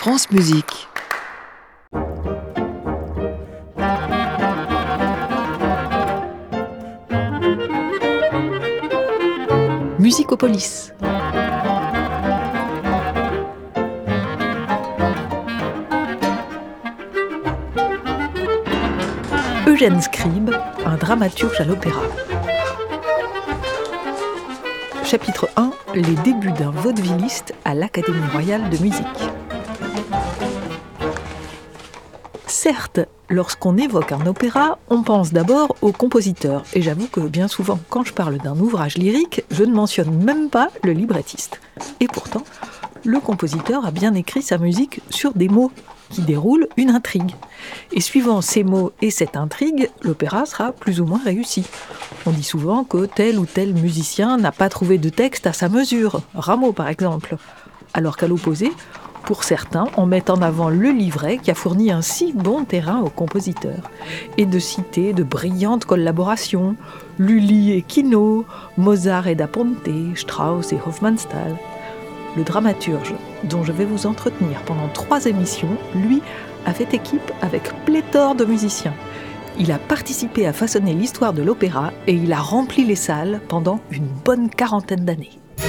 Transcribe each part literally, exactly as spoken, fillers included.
France Musique. Musicopolis. Eugène Scribe, un dramaturge à l'opéra. Chapitre un. Les débuts d'un vaudevilliste à l'Académie royale de musique. Certes, lorsqu'on évoque un opéra, on pense d'abord au compositeur. Et j'avoue que bien souvent, quand je parle d'un ouvrage lyrique, je ne mentionne même pas le librettiste. Et pourtant, le compositeur a bien écrit sa musique sur des mots qui déroulent une intrigue. Et suivant ces mots et cette intrigue, l'opéra sera plus ou moins réussi. On dit souvent que tel ou tel musicien n'a pas trouvé de texte à sa mesure, Rameau par exemple. Alors qu'à l'opposé, pour certains, on met en avant le livret qui a fourni un si bon terrain au compositeur. Et de citer de brillantes collaborations, Lully et Quinault, Mozart et Da Ponte, Strauss et Hofmannsthal. Le dramaturge, dont je vais vous entretenir pendant trois émissions, lui, a fait équipe avec pléthore de musiciens. Il a participé à façonner l'histoire de l'opéra et il a rempli les salles pendant une bonne quarantaine d'années.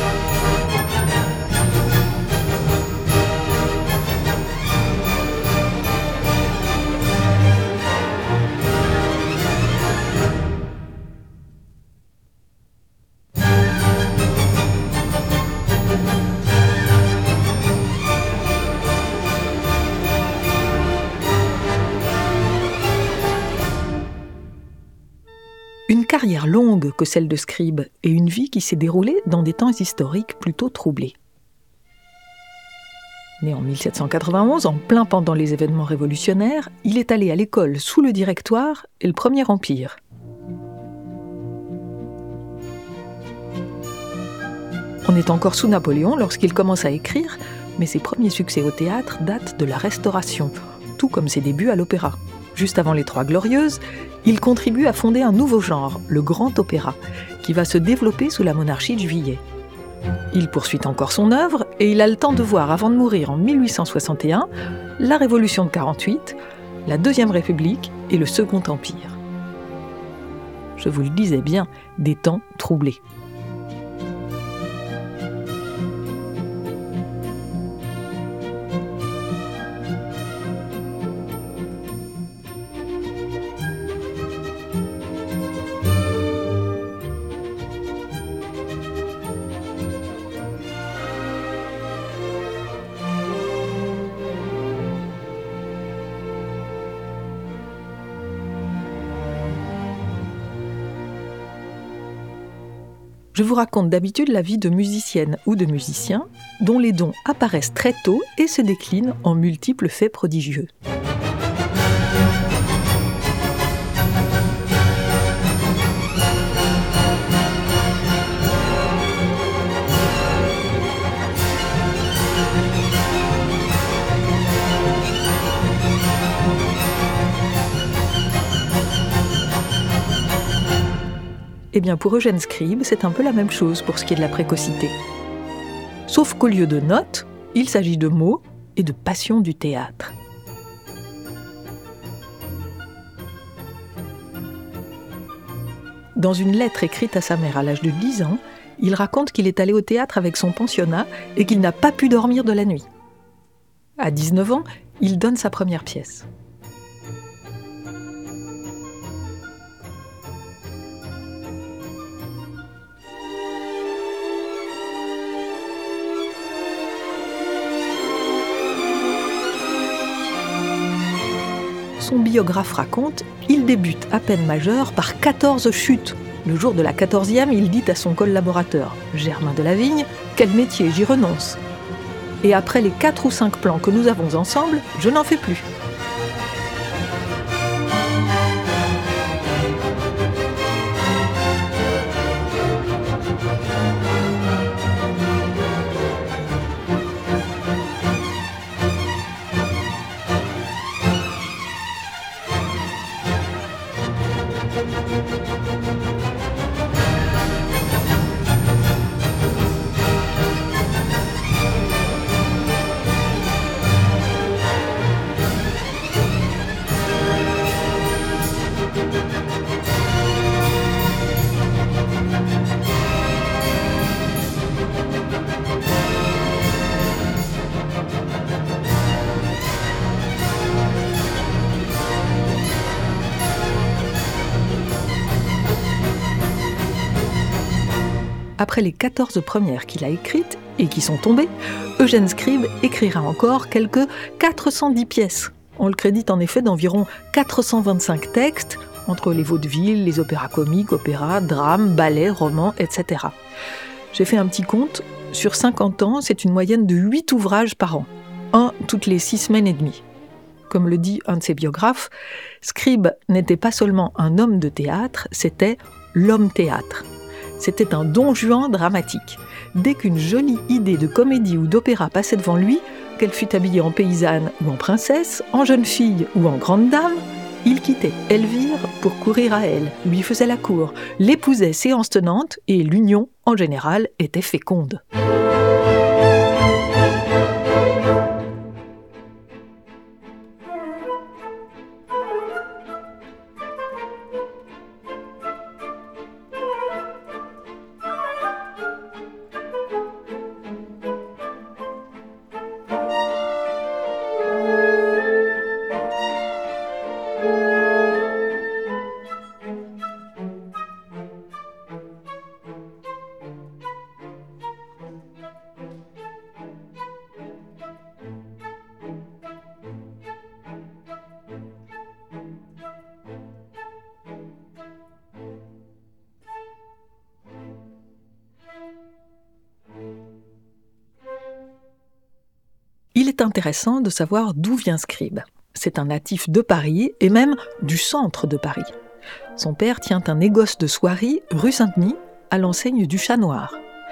Une carrière longue que celle de Scribe et une vie qui s'est déroulée dans des temps historiques plutôt troublés. Né en mille sept cent quatre-vingt-onze, en plein pendant les événements révolutionnaires, il est allé à l'école sous le Directoire et le Premier Empire. On est encore sous Napoléon lorsqu'il commence à écrire, mais ses premiers succès au théâtre datent de la Restauration, tout comme ses débuts à l'opéra. Juste avant les Trois Glorieuses, il contribue à fonder un nouveau genre, le grand opéra, qui va se développer sous la monarchie de Juillet. Il poursuit encore son œuvre et il a le temps de voir, avant de mourir en mille huit cent soixante et un, la Révolution de quarante-huit, la Deuxième République et le Second Empire. Je vous le disais bien, des temps troublés. Je vous raconte d'habitude la vie de musicienne ou de musicien dont les dons apparaissent très tôt et se déclinent en multiples faits prodigieux. Eh bien, pour Eugène Scribe, c'est un peu la même chose pour ce qui est de la précocité. Sauf qu'au lieu de notes, il s'agit de mots et de passion du théâtre. Dans une lettre écrite à sa mère à l'âge de dix ans, il raconte qu'il est allé au théâtre avec son pensionnat et qu'il n'a pas pu dormir de la nuit. À dix-neuf ans, il donne sa première pièce. Son biographe raconte, il débute à peine majeur par quatorze chutes. Le jour de la quatorzième, il dit à son collaborateur, Germain de Lavigne, « Quel métier, j'y renonce. Et après les quatre ou cinq plans que nous avons ensemble, je n'en fais plus. » Après les quatorze premières qu'il a écrites et qui sont tombées, Eugène Scribe écrira encore quelques quatre cent dix pièces. On le crédite en effet d'environ quatre cent vingt-cinq textes, entre les vaudevilles, les opéras comiques, opéras, drames, ballets, romans, et cetera. J'ai fait un petit compte, sur cinquante ans, c'est une moyenne de huit ouvrages par an, un toutes les six semaines et demie. Comme le dit un de ses biographes, Scribe n'était pas seulement un homme de théâtre, c'était l'homme théâtre. C'était un Don Juan dramatique. Dès qu'une jolie idée de comédie ou d'opéra passait devant lui, qu'elle fût habillée en paysanne ou en princesse, en jeune fille ou en grande dame, il quittait Elvire pour courir à elle, lui faisait la cour, l'épousait séance tenante et l'union, en général, était féconde. Il est intéressant de savoir d'où vient Scribe. C'est un natif de Paris et même du centre de Paris. Son père tient un négoce de soierie rue Saint-Denis à l'enseigne du Chat Noir.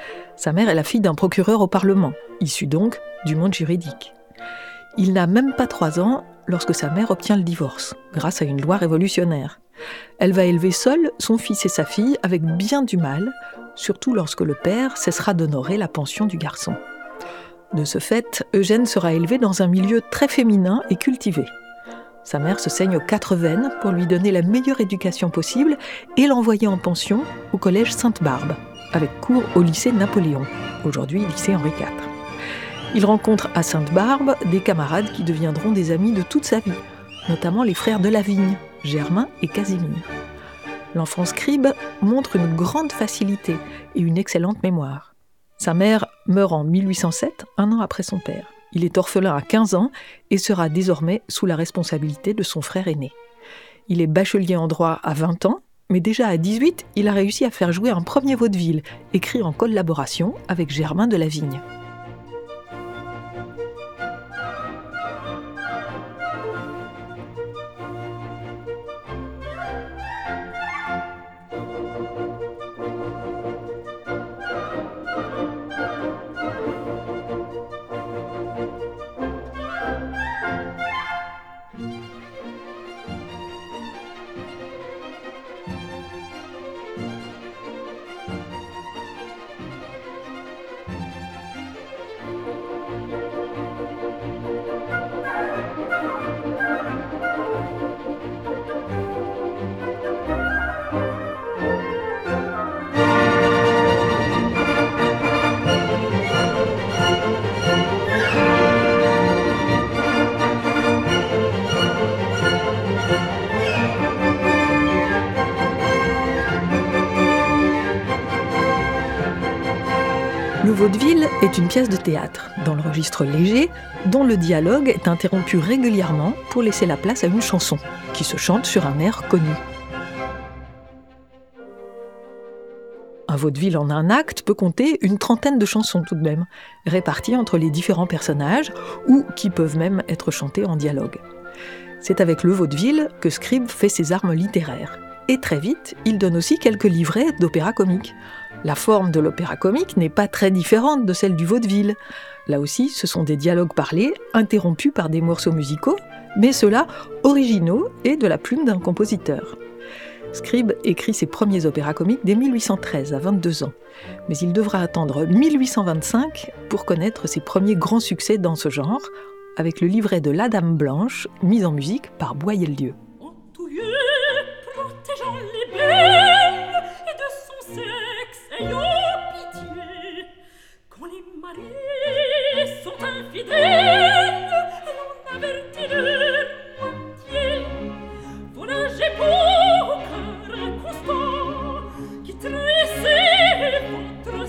Sa mère est la fille d'un procureur au Parlement, issue donc du monde juridique. Il n'a même pas trois ans lorsque sa mère obtient le divorce, grâce à une loi révolutionnaire. Elle va élever seule son fils et sa fille avec bien du mal, surtout lorsque le père cessera d'honorer la pension du garçon. De ce fait, Eugène sera élevé dans un milieu très féminin et cultivé. Sa mère se saigne aux quatre veines pour lui donner la meilleure éducation possible et l'envoyer en pension au collège Sainte-Barbe, avec cours au lycée Napoléon, aujourd'hui lycée Henri quatre. Il rencontre à Sainte-Barbe des camarades qui deviendront des amis de toute sa vie, notamment les frères de Lavigne, Germain et Casimir. L'enfant Scribe montre une grande facilité et une excellente mémoire. Sa mère meurt en mille huit cent sept, un an après son père. Il est orphelin à quinze ans et sera désormais sous la responsabilité de son frère aîné. Il est bachelier en droit à vingt ans, mais déjà à dix-huit, il a réussi à faire jouer un premier vaudeville, écrit en collaboration avec Germain de Lavigne. Le vaudeville est une pièce de théâtre, dans le registre léger, dont le dialogue est interrompu régulièrement pour laisser la place à une chanson, qui se chante sur un air connu. Un vaudeville en un acte peut compter une trentaine de chansons tout de même, réparties entre les différents personnages, ou qui peuvent même être chantées en dialogue. C'est avec le vaudeville que Scribe fait ses armes littéraires. Et très vite, il donne aussi quelques livrets d'opéra comique. La forme de l'opéra comique n'est pas très différente de celle du vaudeville. Là aussi, ce sont des dialogues parlés, interrompus par des morceaux musicaux, mais ceux-là originaux et de la plume d'un compositeur. Scribe écrit ses premiers opéras comiques dès mille huit cent treize, à vingt-deux ans. Mais il devra attendre mille huit cent vingt-cinq pour connaître ses premiers grands succès dans ce genre, avec le livret de La Dame Blanche, mis en musique par Boyer-Lieu. En tout lieu, protégeant les belles et de son sexe ayant pitié, quand les maris sont infidèles, l'on avertit leur moitié. Vous nagez pour cœur inconstant, qui trahissez votre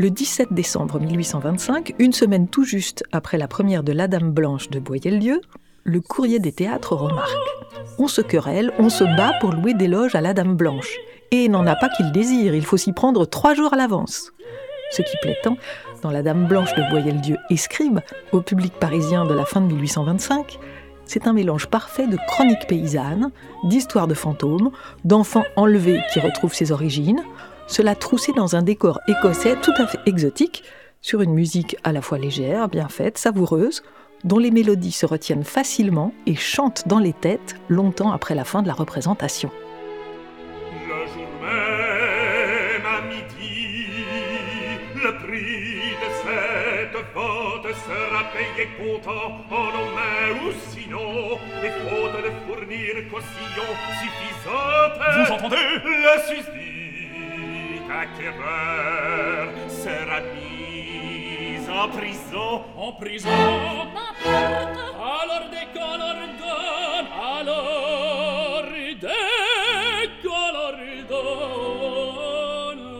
Le dix-sept décembre mille huit cent vingt-cinq, une semaine tout juste après la première de La Dame Blanche de Boieldieu, le Courrier des théâtres remarque « On se querelle, on se bat pour louer des loges à la Dame Blanche. Et n'en a pas qu'il désire, il faut s'y prendre trois jours à l'avance. » Ce qui plaît tant, dans La Dame Blanche de Boieldieu et Scribe, au public parisien de la fin de mille huit cent vingt-cinq, c'est un mélange parfait de chroniques paysannes, d'histoires de fantômes, d'enfants enlevés qui retrouvent ses origines, cela troussé dans un décor écossais tout à fait exotique, sur une musique à la fois légère, bien faite, savoureuse, dont les mélodies se retiennent facilement et chantent dans les têtes longtemps après la fin de la représentation. Le jour même à midi, le prix de cette faute sera payé comptant en nos mains ou sinon, les fautes de fournir caution suffisante. Vous entendez? Le susdit acquéreur sera mis en prison. En prison. N'importe. Alors dès qu'on leur donne, alors dès qu'on leur donne.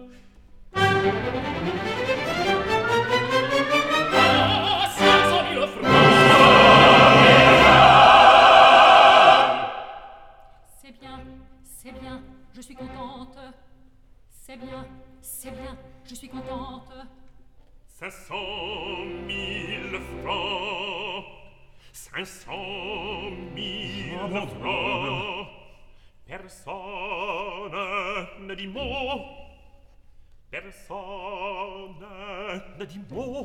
Ah, cinq cent mille francs. C'est bien, c'est bien, je suis contente. C'est bien, c'est bien, je suis contente. Cinq cent mille francs, cinq cent mille francs. Personne ne dit mot, personne ne dit mot.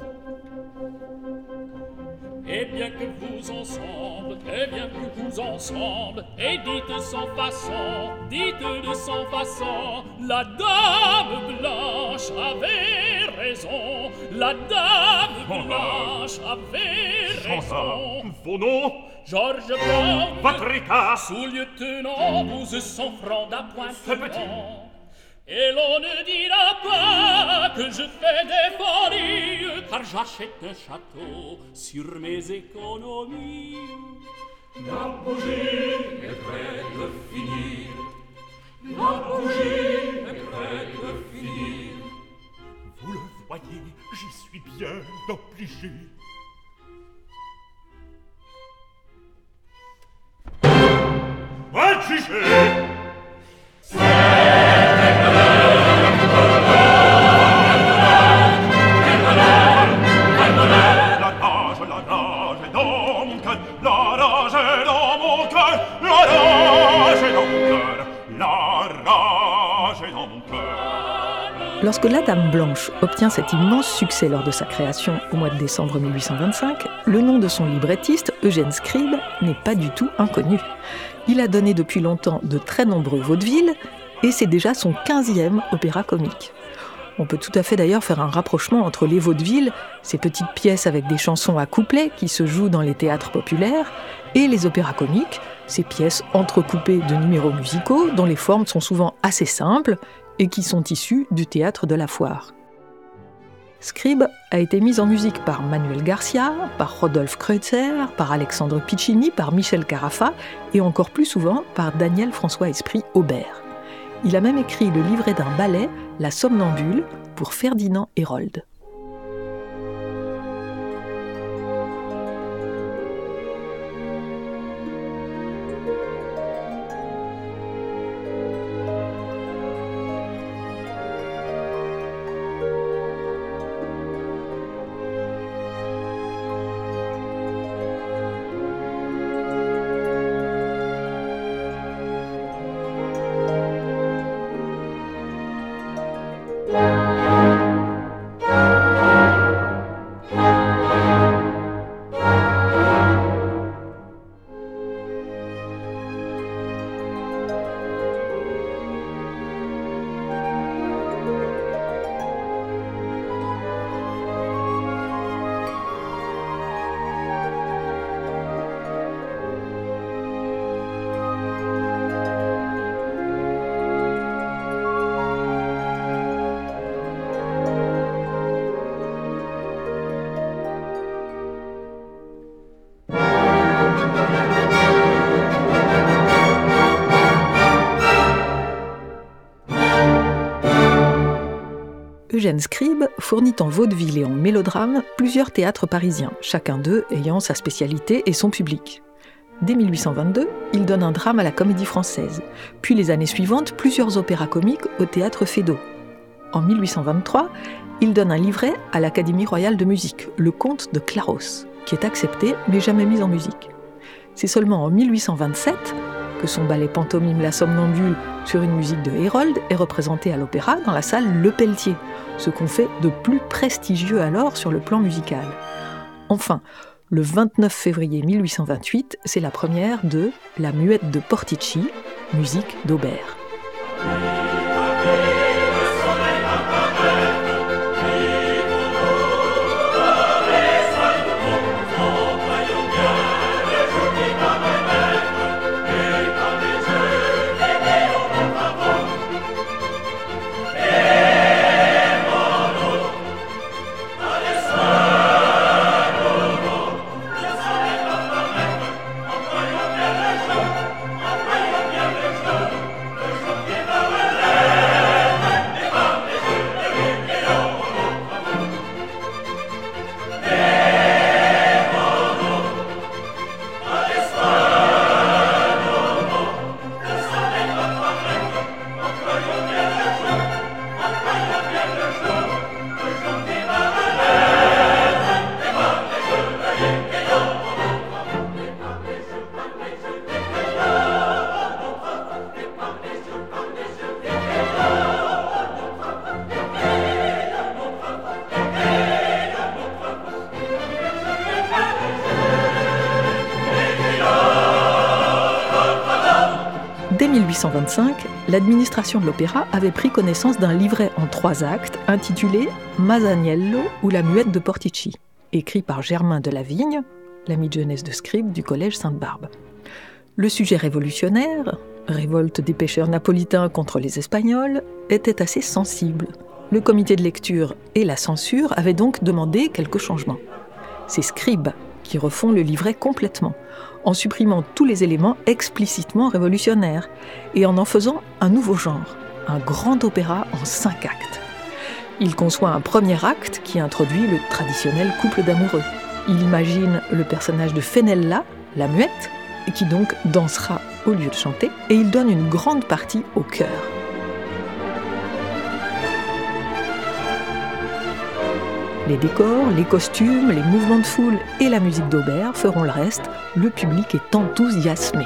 Et bien que vous ensemble, et bien que vous ensemble, et dites sans façon, dites de sans façon, la Dame Blanche avait raison, la Dame Blanche avait raison. Vos noms, Georges Brown, votre état, sous-lieutenant, douze cents francs C'est petit. d'appointement. Et l'on ne dira pas que je fais des folies, car j'achète un château sur mes économies. la bougie est prête de finir. La bougie est prête de finir. Vous le voyez, j'y suis bien obligé. Adjugé! Lorsque La Dame Blanche obtient cet immense succès lors de sa création au mois de décembre mille huit cent vingt-cinq, le nom de son librettiste, Eugène Scribe, n'est pas du tout inconnu. Il a donné depuis longtemps de très nombreux vaudevilles et c'est déjà son quinzième opéra comique. On peut tout à fait d'ailleurs faire un rapprochement entre les vaudevilles, ces petites pièces avec des chansons à couplets qui se jouent dans les théâtres populaires, et les opéras comiques, ces pièces entrecoupées de numéros musicaux dont les formes sont souvent assez simples et qui sont issus du théâtre de la foire. Scribe a été mise en musique par Manuel Garcia, par Rodolphe Kreutzer, par Alexandre Piccinni, par Michel Carafa et encore plus souvent par Daniel François-Esprit Aubert. Il a même écrit le livret d'un ballet, La Somnambule, pour Ferdinand Hérold. Thank you. Eugène Scribe fournit en vaudeville et en mélodrame plusieurs théâtres parisiens, chacun d'eux ayant sa spécialité et son public. Dès mille huit cent vingt-deux, il donne un drame à la Comédie Française, puis les années suivantes, plusieurs opéras comiques au Théâtre Feydeau. En mille huit cent vingt-trois, il donne un livret à l'Académie royale de musique, Le Comte de Claros, qui est accepté mais jamais mis en musique. C'est seulement en mille huit cent vingt-sept que son ballet pantomime La Somnambule sur une musique de Hérold est représenté à l'opéra dans la salle Le Pelletier, ce qu'on fait de plus prestigieux alors sur le plan musical. Enfin, le vingt-neuf février mille huit cent vingt-huit, c'est la première de La Muette de Portici, musique d'Aubert. Dès mille huit cent vingt-cinq, l'administration de l'opéra avait pris connaissance d'un livret en trois actes intitulé « Masaniello ou la Muette de Portici », écrit par Germain de Lavigne, l'ami de jeunesse de Scribe du collège Sainte-Barbe. Le sujet révolutionnaire, révolte des pêcheurs napolitains contre les Espagnols, était assez sensible. Le comité de lecture et la censure avaient donc demandé quelques changements. C'est Scribe qui refont le livret complètement, en supprimant tous les éléments explicitement révolutionnaires et en en faisant un nouveau genre, un grand opéra en cinq actes. Il conçoit un premier acte qui introduit le traditionnel couple d'amoureux. Il imagine le personnage de Fenella, la muette, qui donc dansera au lieu de chanter, et il donne une grande partie au chœur. Les décors, les costumes, les mouvements de foule et la musique d'Aubert feront le reste. Le public est enthousiasmé.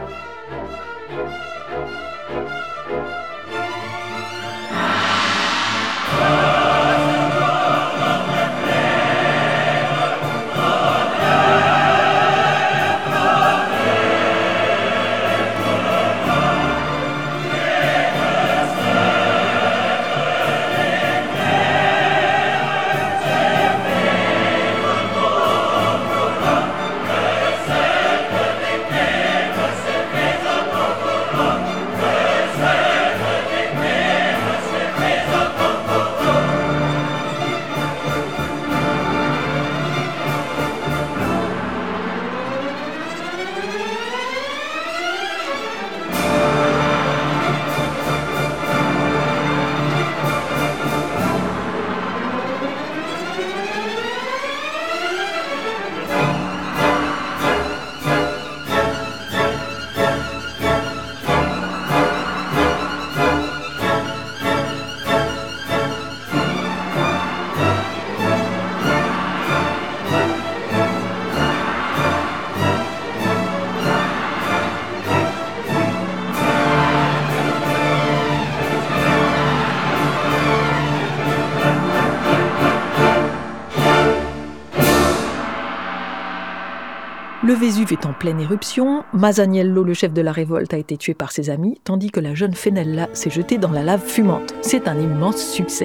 Le Vésuve est en pleine éruption, Masaniello, le chef de la révolte, a été tué par ses amis, tandis que la jeune Fenella s'est jetée dans la lave fumante. C'est un immense succès.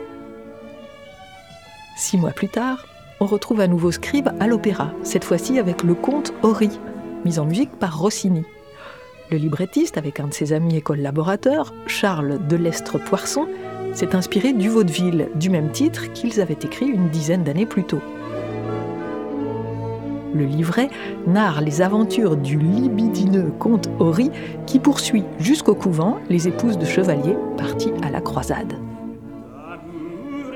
Six mois plus tard, on retrouve à nouveau Scribe à l'opéra, cette fois-ci avec le conte Ori, mis en musique par Rossini. Le librettiste, avec un de ses amis et collaborateurs, Charles Delestre-Poirson, s'est inspiré du vaudeville, du même titre qu'ils avaient écrit une dizaine d'années plus tôt. Le livret narre les aventures du libidineux comte Ori qui poursuit jusqu'au couvent les épouses de chevaliers partis à la croisade. L'amour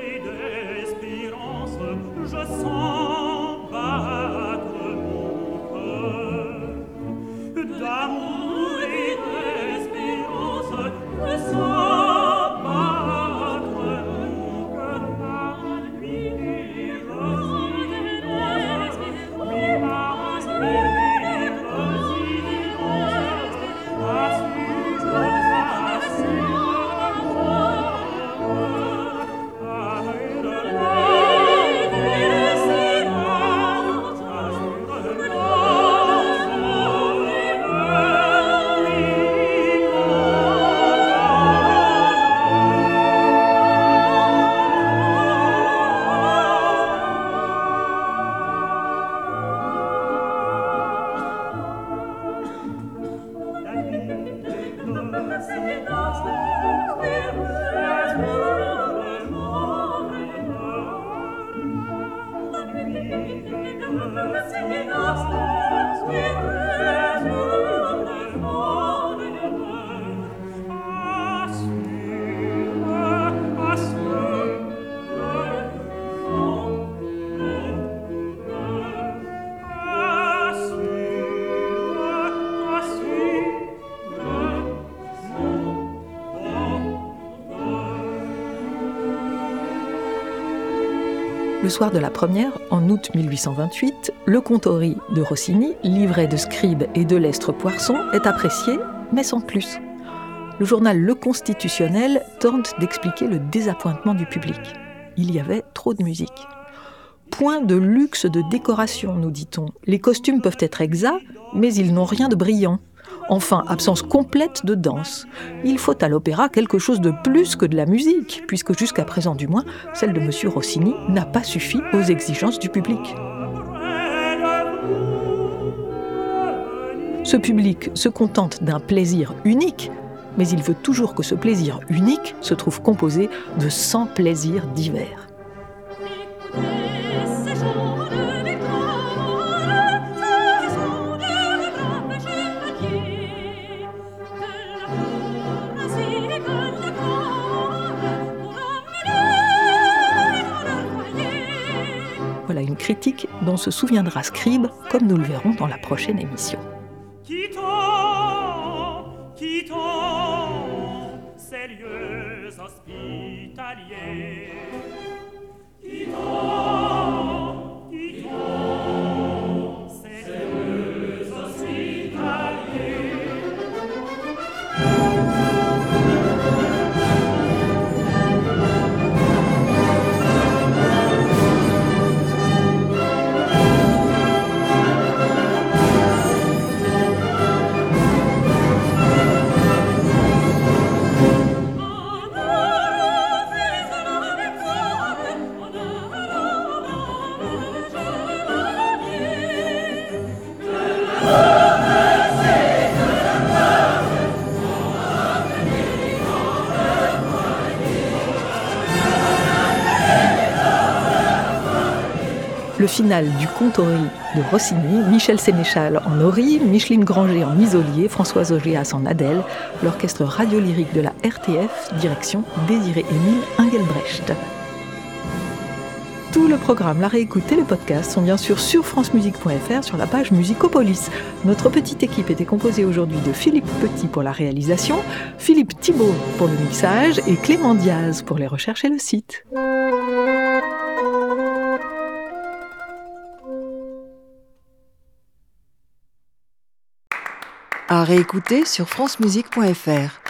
Le soir de la première, en août mille huit cent vingt-huit, le contori de Rossini, livret de Scribe et de Lestre Poirson, est apprécié, mais sans plus. Le journal Le Constitutionnel tente d'expliquer le désappointement du public. Il y avait trop de musique. Point de luxe de décoration, nous dit-on. Les costumes peuvent être exacts, mais ils n'ont rien de brillant. Enfin, absence complète de danse. Il faut à l'opéra quelque chose de plus que de la musique, puisque jusqu'à présent du moins, celle de Monsieur Rossini n'a pas suffi aux exigences du public. Ce public se contente d'un plaisir unique, mais il veut toujours que ce plaisir unique se trouve composé de cent plaisirs divers. Voilà une critique dont se souviendra Scribe, comme nous le verrons dans la prochaine émission. Quittons, quittons ces lieux hospitaliers. Quittons, quittons ces lieux hospitaliers. Le final du contori de Rossini, Michel Sénéchal en Ori, Micheline Granger en Isolier, Françoise Augias en Adèle, l'orchestre radiolyrique de la R T F, direction Désiré-Émile Engelbrecht. Tout le programme, la réécoute et le podcast sont bien sûr sur francemusique point f r sur la page Musicopolis. Notre petite équipe était composée aujourd'hui de Philippe Petit pour la réalisation, Philippe Thibault pour le mixage et Clément Diaz pour les recherches et le site. À réécouter sur francemusique point f r.